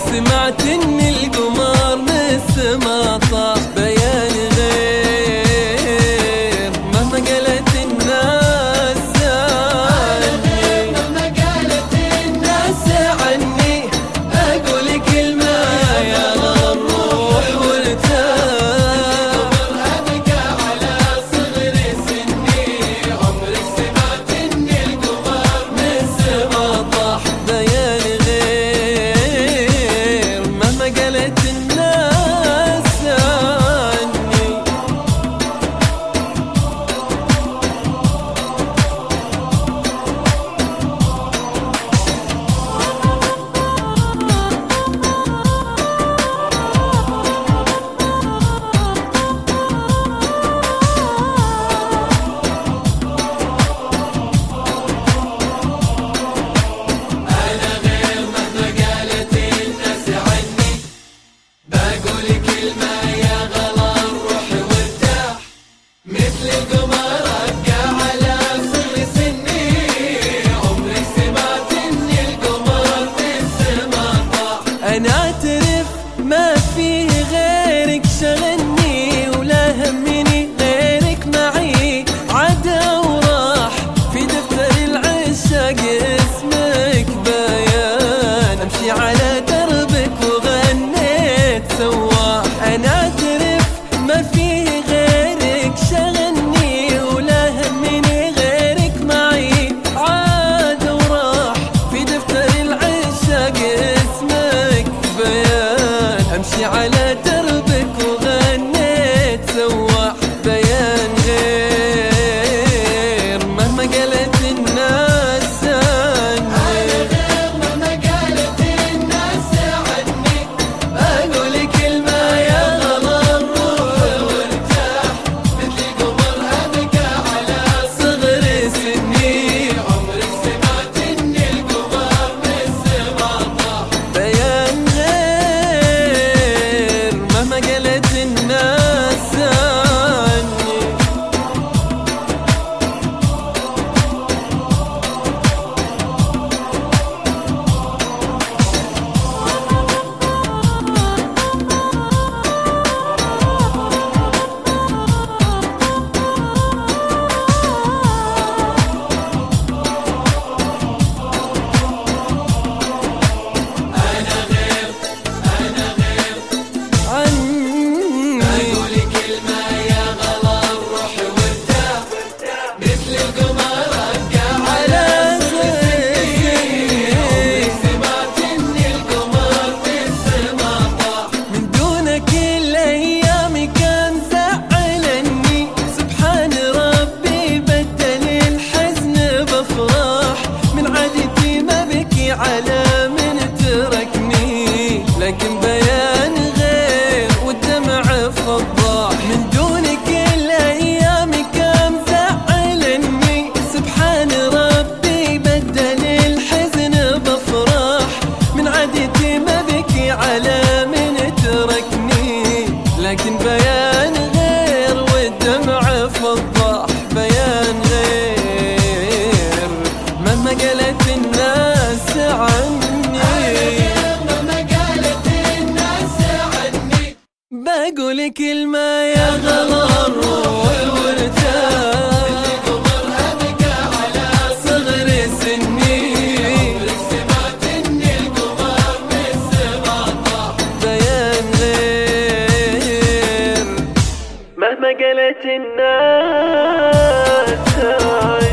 سمعت ان القمر من السما طاح. بيان غير مهما قالت الناس عني، مهما قالت الناس عني. اقول كلمة يا غرام روح وارتاح. ابكى على صغر سني، عمرك سمعت ان القمر من السما طاح. بيان غير مهما قالت الناس عني. أنا غير مهما قالت الناس عني، بقول كلمة يا غلا روح وارتاح. مثل القمر أبقى على صغر سني، عمرك سمعت إن القمر في السما طاح. أنا أعترف ما فيه غيرك شغلني، ولا همني غيرك معي عدا وراح. في دفتر العشاق اسمك بيان، أمشي على دربك وغنيت سواح. أنا أعترف ما فيه غيرك شغلني، ولا همني غيرك معي عاد وراح. في دفتر العشاق اسمك بيان، أمشي على دربك وغنيت سواح. بيان غير مهما قالت الناس عني، مهما قالت الناس عني. أقول كلمة يا غلا روح وارتاح. مثل القمر أبكى على صغر سني، عمرك سمعت إن القمر من السما طاح. بيان غير مهما قالت الناس عني. عني أقول كلمة يا غلا روح وارتاح. مثل القمر أبقى على صغر سني، عمرك سمعت إن القمر في السما طاح. من دونك الأيام كان زعلني، سبحان ربي بدل الحزن بفرح. من عادتي ما بكي على من تركني، لكن بيان غير والدمع فضاح. من دونك الأيام كان زعلني، سبحان ربي بدل الحزن بفرح. من عادتي ما بكي على من تركني، لكن بيان غير والدمع فضاح. بيان غير مهما قالت الناس عني، مهما قالت الناس عني. بقول كلمة يا غلا روح وارتاح. القمر أبكى على صغر سني، عمرك سمعت إن القمر من السما طاح. بيان غير مهما قالت الناس عني.